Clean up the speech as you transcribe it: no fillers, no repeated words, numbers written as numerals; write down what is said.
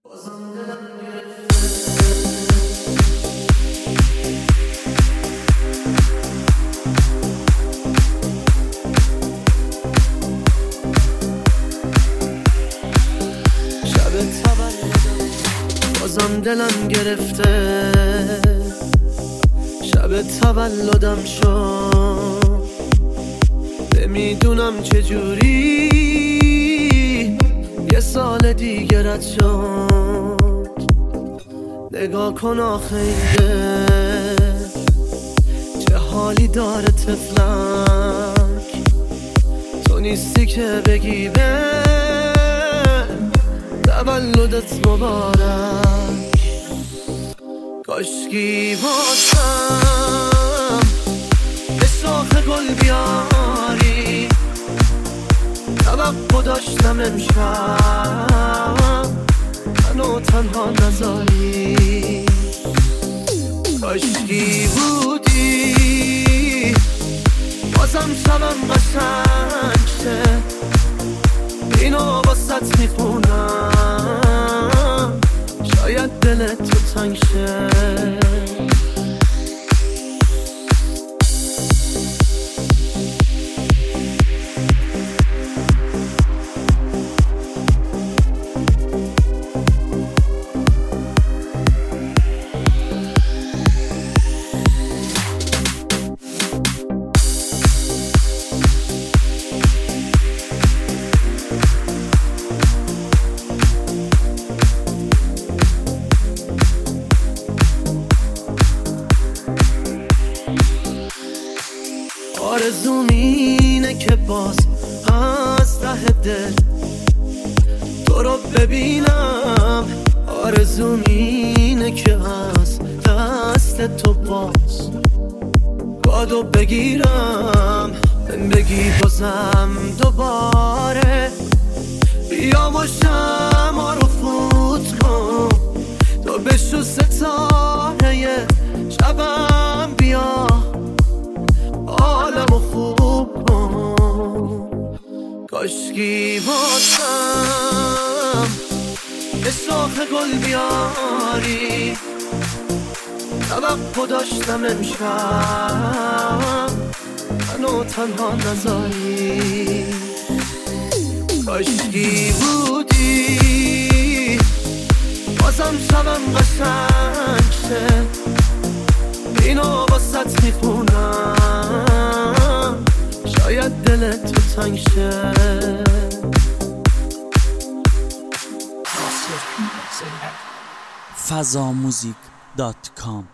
بازم دلم گرفته، شب تولدم شد، نمیدونم چجوری یه سال دیگه رد شد. نگاه کن آخه چه حالی داره طفلک، تو نیستی که بگی به تولدت مبارک. کاشکی واسم به شاخ گل بیاری، توقع داشتم امشب منو تنها نذاری. کاشکی بودی بازم شبم قشنگ شه، اینو واسط میخونم شاید دلت تو تنگ شه. آرزوم اینه که باز از ته دل تو رو ببینم، آرزوم اینه که از دست تو باز بادو بگیرم، بگی بازم دوباره بیا و شمع رو فوت کن، تو بشو ستاره شبم، بیا عالمو خوب کن. کاشکی واسم به شاخ گل بیاری، توقع داشتم امشب منو تنها نذاری. کاشکی بودی بازم شبم قشنگ شه، اینو واسط میخونم شاید دلت تو تنگ شه. fazamusic.com